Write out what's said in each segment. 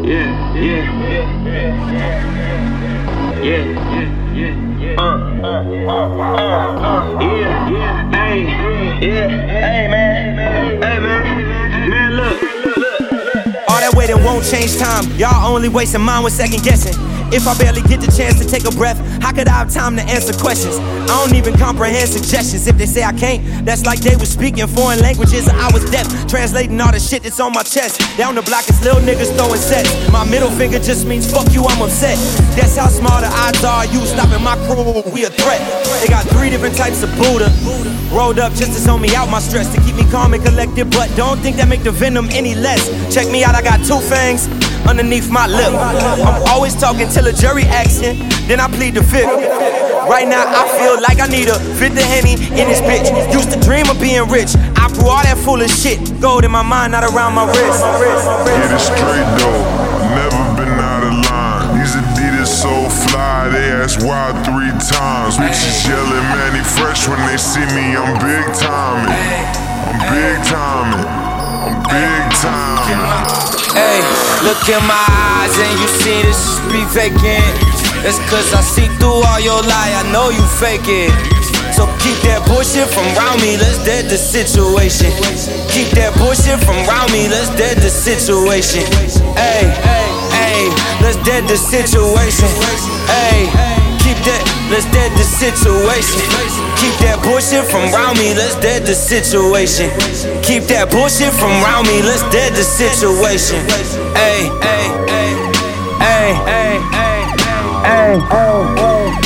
Man, look. All that waiting won't change time. Y'all only wasting mine with second guessing. If I barely get the chance to take a breath, how could I have time to answer questions? I don't even comprehend suggestions. If they say I can't, that's like they was speaking foreign languages or I was deaf, translating all the shit that's on my chest. Down the block is little niggas throwing sets. My middle finger just means fuck you, I'm upset. That's how small the odds are. You stopping my crew, we a threat. They got 3 different types of Buddha rolled up just to zone me out my stress, to keep me calm and collected, but don't think that make the venom any less. Check me out, I got 2 fangs underneath my lip. I'm always talking till a jury asking, then I plead the fifth. Right now I feel like I need a fifth of Henny in this bitch. Used to dream of being rich, I grew all that foolish shit. Gold in my mind, not around my wrist. Get it straight though, never been out of line. These Adidas so fly, they ask why 3 times. Bitches yelling Manny Fresh when they see me, I'm big timing. I'm big timing, I'm big timing. Hey, look in my eyes and you see this be vacant. It's cause I see through all your lie, I know you fake it. So keep that bullshit from round me, let's dead the situation. Keep that bullshit from round me, let's dead the situation. Hey, hey, let's dead the situation. Hey, keep that, let's dead the situation. Keep that bullshit from round me, let's dead the situation. Keep that bullshit from round me, let's dead the situation. Hey, hey, hey, hey, hey, hey, hey,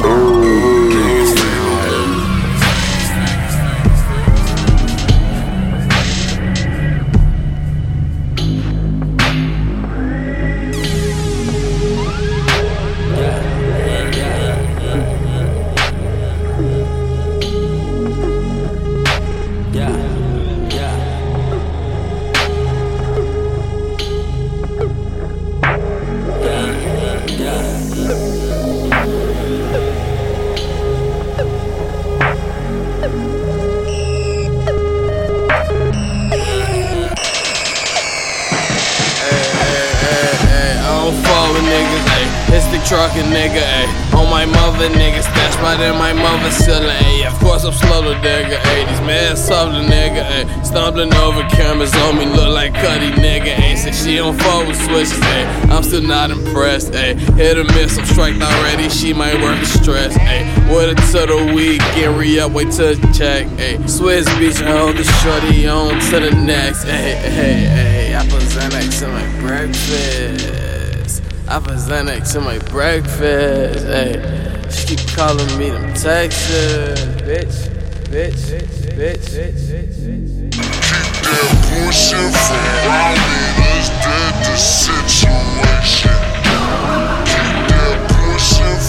truckin' nigga, ayy. On my mother, nigga, stashed right in my mother's ceiling, ayy. Of course I'm slow to nigga, ayy. These mad softly, nigga, ayy. Stumbling over cameras on me, look like Cuddy, nigga, ayy. Say she don't fuck with switches, ayy. I'm still not impressed, ayy. Hit or miss, I'm striked already, she might work the stress, ayy. With it to the weekend, re-up, wait till the check, ayy. Swiss beach, and hold the shorty on to the next, ayy, ayy, ayy. I put Xanax to my breakfast. I put Xanax to my breakfast, ayy. She keep calling me them Texas, bitch, bitch, bitch, bitch. Keep that bullshit from around me, let's dead the situation. Keep that bullshit